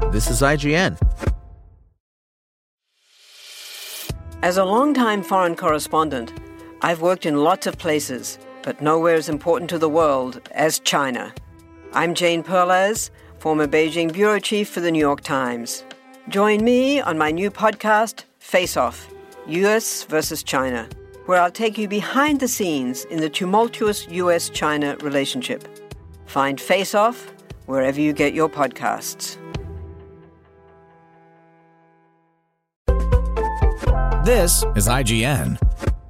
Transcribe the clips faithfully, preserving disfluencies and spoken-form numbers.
This is I G N. As a longtime foreign correspondent, I've worked in lots of places, but nowhere as important to the world as China. I'm Jane Perlez, former Beijing bureau chief for the New York Times. Join me on my new podcast, Face Off, U S versus China, where I'll take you behind the scenes in the tumultuous U S China relationship. Find Face Off wherever you get your podcasts. This is I G N.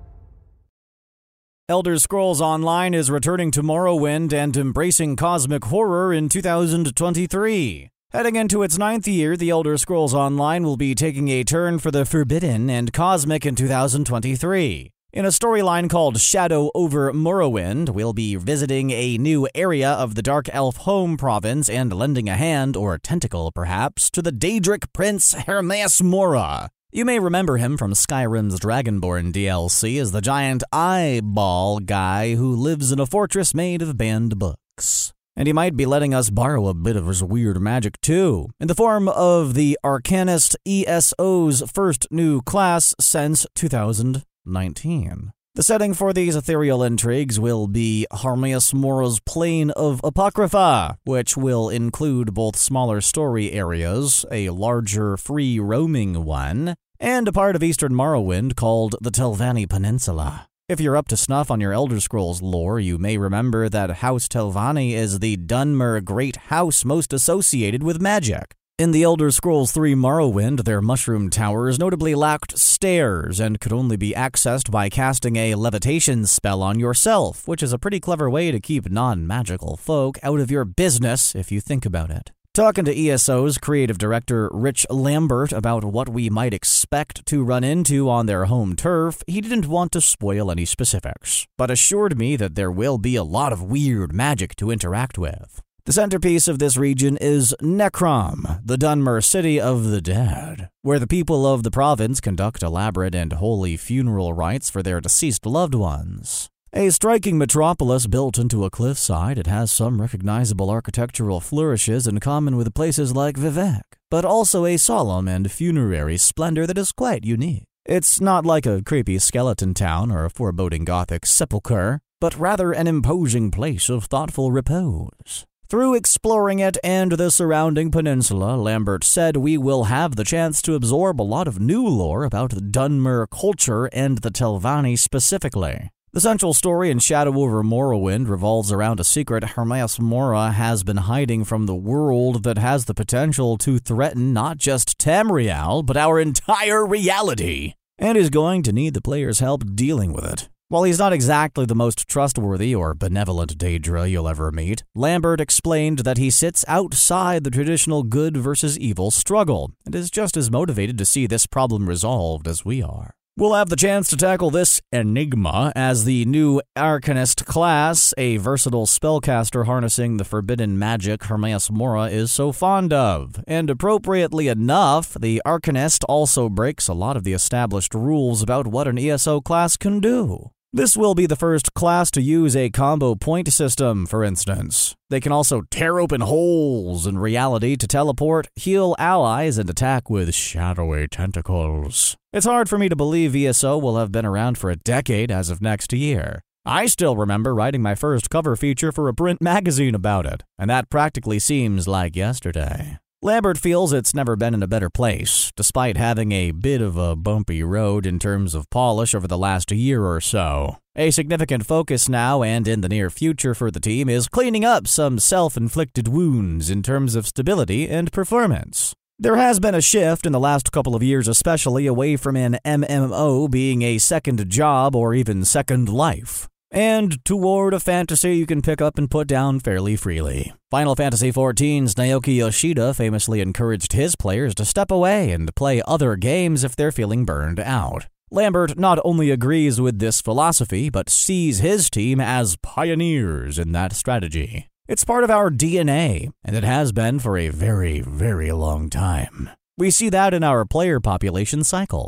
Elder Scrolls Online is returning to Morrowind and embracing cosmic horror in two thousand twenty-three. Heading into its ninth year, The Elder Scrolls Online will be taking a turn for the forbidden and cosmic in two thousand twenty-three. In a storyline called Shadow over Morrowind, we'll be visiting a new area of the Dark Elf home province and lending a hand, or tentacle perhaps, to the Daedric prince Hermaeus Mora. You may remember him from Skyrim's Dragonborn D L C as the giant eyeball guy who lives in a fortress made of banned books. And he might be letting us borrow a bit of his weird magic too, in the form of the Arcanist E S O's first new class since two thousand nineteen. The setting for these ethereal intrigues will be Hermaeus Mora's Plane of Apocrypha, which will include both smaller story areas, a larger free-roaming one, and a part of Eastern Morrowind called the Telvanni Peninsula. If you're up to snuff on your Elder Scrolls lore, you may remember that House Telvanni is the Dunmer Great House most associated with magic. In the Elder Scrolls three Morrowind, their mushroom towers notably lacked stairs and could only be accessed by casting a levitation spell on yourself, which is a pretty clever way to keep non-magical folk out of your business if you think about it. Talking to E S O's creative director Rich Lambert about what we might expect to run into on their home turf, he didn't want to spoil any specifics, but assured me that there will be a lot of weird magic to interact with. The centerpiece of this region is Necrom, the Dunmer city of the dead, where the people of the province conduct elaborate and holy funeral rites for their deceased loved ones. A striking metropolis built into a cliffside, it has some recognizable architectural flourishes in common with places like Vivec, but also a solemn and funerary splendor that is quite unique. It's not like a creepy skeleton town or a foreboding Gothic sepulchre, but rather an imposing place of thoughtful repose. Through exploring it and the surrounding peninsula, Lambert said we will have the chance to absorb a lot of new lore about the Dunmer culture and the Telvanni specifically. The central story in Shadow over Morrowind revolves around a secret Hermaeus Mora has been hiding from the world that has the potential to threaten not just Tamriel, but our entire reality, and is going to need the player's help dealing with it. While he's not exactly the most trustworthy or benevolent Daedra you'll ever meet, Lambert explained that he sits outside the traditional good versus evil struggle, and is just as motivated to see this problem resolved as we are. We'll have the chance to tackle this enigma as the new Arcanist class, a versatile spellcaster harnessing the forbidden magic Hermaeus Mora is so fond of. And appropriately enough, the Arcanist also breaks a lot of the established rules about what an E S O class can do. This will be the first class to use a combo point system, for instance. They can also tear open holes in reality to teleport, heal allies, and attack with shadowy tentacles. It's hard for me to believe E S O will have been around for a decade as of next year. I still remember writing my first cover feature for a print magazine about it, and that practically seems like yesterday. Lambert feels it's never been in a better place, despite having a bit of a bumpy road in terms of polish over the last year or so. A significant focus now and in the near future for the team is cleaning up some self-inflicted wounds in terms of stability and performance. There has been a shift in the last couple of years, especially away from an M M O being a second job or even second life, and toward a fantasy you can pick up and put down fairly freely. Final Fantasy fourteen's Naoki Yoshida famously encouraged his players to step away and play other games if they're feeling burned out. Lambert not only agrees with this philosophy, but sees his team as pioneers in that strategy. It's part of our D N A, and it has been for a very, very long time. We see that in our player population cycles.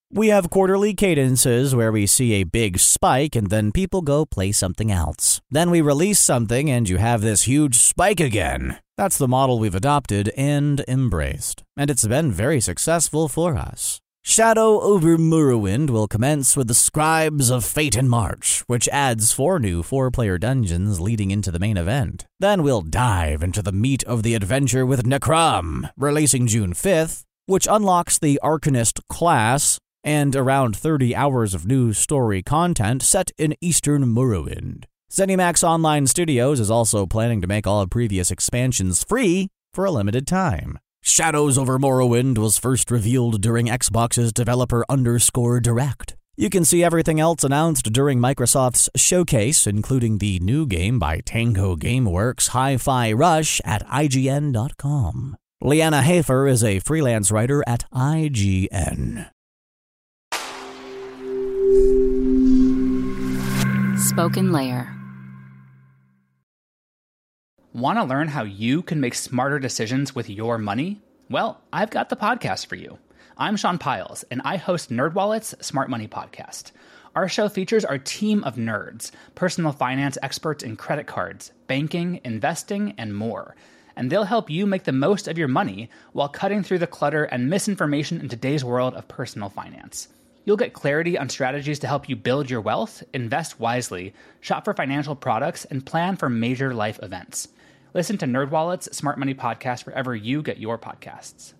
We have quarterly cadences where we see a big spike and then people go play something else. Then we release something and you have this huge spike again. That's the model we've adopted and embraced, and it's been very successful for us. Shadow over Morrowind will commence with the Scribes of Fate in March, which adds four new four-player dungeons leading into the main event. Then we'll dive into the meat of the adventure with Necrom, releasing June fifth, which unlocks the Arcanist class, and around thirty hours of new story content set in Eastern Morrowind. ZeniMax Online Studios is also planning to make all previous expansions free for a limited time. Shadows over Morrowind was first revealed during Xbox's developer underscore direct. You can see everything else announced during Microsoft's showcase, including the new game by Tango Gameworks, Hi-Fi Rush, at I G N dot com. Liana Hafer is a freelance writer at I G N. Spoken Layer. Want to learn how you can make smarter decisions with your money? Well, I've got the podcast for you. I'm Sean Piles, and I host NerdWallet's Smart Money Podcast. Our show features our team of nerds, personal finance experts in credit cards, banking, investing, and more. And they'll help you make the most of your money while cutting through the clutter and misinformation in today's world of personal finance. You'll get clarity on strategies to help you build your wealth, invest wisely, shop for financial products, and plan for major life events. Listen to NerdWallet's Smart Money Podcast wherever you get your podcasts.